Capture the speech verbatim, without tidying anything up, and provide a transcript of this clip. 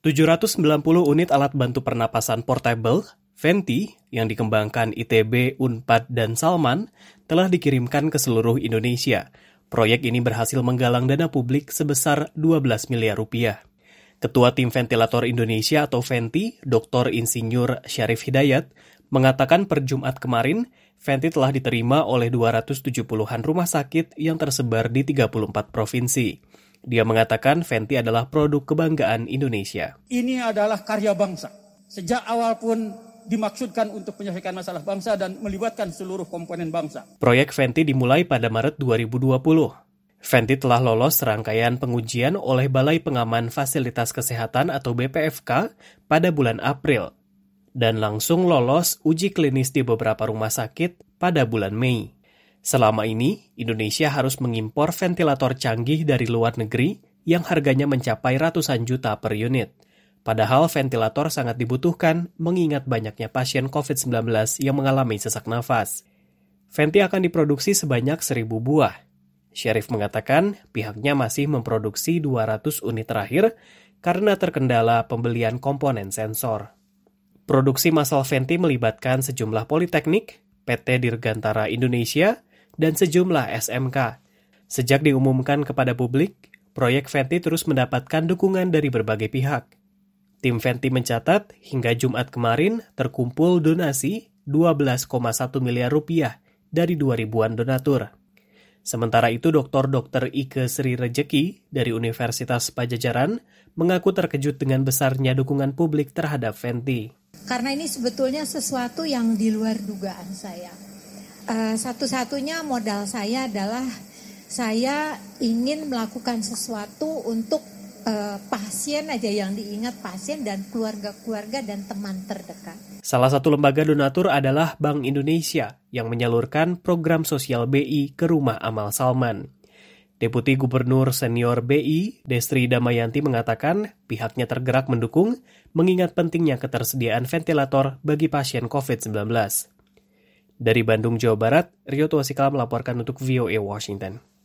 tujuh ratus sembilan puluh unit alat bantu pernapasan portable, Venti, yang dikembangkan I T B, Unpad, dan Salman, telah dikirimkan ke seluruh Indonesia. Proyek ini berhasil menggalang dana publik sebesar dua belas miliar rupiah. Ketua Tim Ventilator Indonesia atau Venti, Doktor Insinyur Syarif Hidayat, mengatakan per Jumat kemarin, Venti telah diterima oleh dua ratus tujuh puluhan rumah sakit yang tersebar di tiga puluh empat provinsi. Dia mengatakan Venti adalah produk kebanggaan Indonesia. Ini adalah karya bangsa. Sejak awal pun dimaksudkan untuk menyelesaikan masalah bangsa dan melibatkan seluruh komponen bangsa. Proyek Venti dimulai pada Maret dua ribu dua puluh. Venti telah lolos serangkaian pengujian oleh Balai Pengaman Fasilitas Kesehatan atau B P F K pada bulan April dan langsung lolos uji klinis di beberapa rumah sakit pada bulan Mei. Selama ini, Indonesia harus mengimpor ventilator canggih dari luar negeri yang harganya mencapai ratusan juta per unit. Padahal ventilator sangat dibutuhkan mengingat banyaknya pasien covid sembilan belas yang mengalami sesak nafas. Venti akan diproduksi sebanyak seribu buah. Syarif mengatakan pihaknya masih memproduksi dua ratus unit terakhir karena terkendala pembelian komponen sensor. Produksi massal Venti melibatkan sejumlah politeknik, P T Dirgantara Indonesia, dan sejumlah S M K. Sejak diumumkan kepada publik, proyek Venti terus mendapatkan dukungan dari berbagai pihak. Tim Venti mencatat hingga Jumat kemarin terkumpul donasi dua belas koma satu miliar rupiah dari dua ribuan donatur. Sementara itu, Doktor Dokter Ike Sri Rejeki dari Universitas Pajajaran mengaku terkejut dengan besarnya dukungan publik terhadap Venti. Karena ini sebetulnya sesuatu yang di luar dugaan saya. Uh, satu-satunya modal saya adalah saya ingin melakukan sesuatu untuk uh, pasien aja yang diingat, pasien dan keluarga-keluarga dan teman terdekat. Salah satu lembaga donatur adalah Bank Indonesia yang menyalurkan program sosial B I ke Rumah Amal Salman. Deputi Gubernur Senior B I, Destri Damayanti mengatakan pihaknya tergerak mendukung mengingat pentingnya ketersediaan ventilator bagi pasien covid sembilan belas. Dari Bandung, Jawa Barat, Rio Tuasikala melaporkan untuk V O A Washington.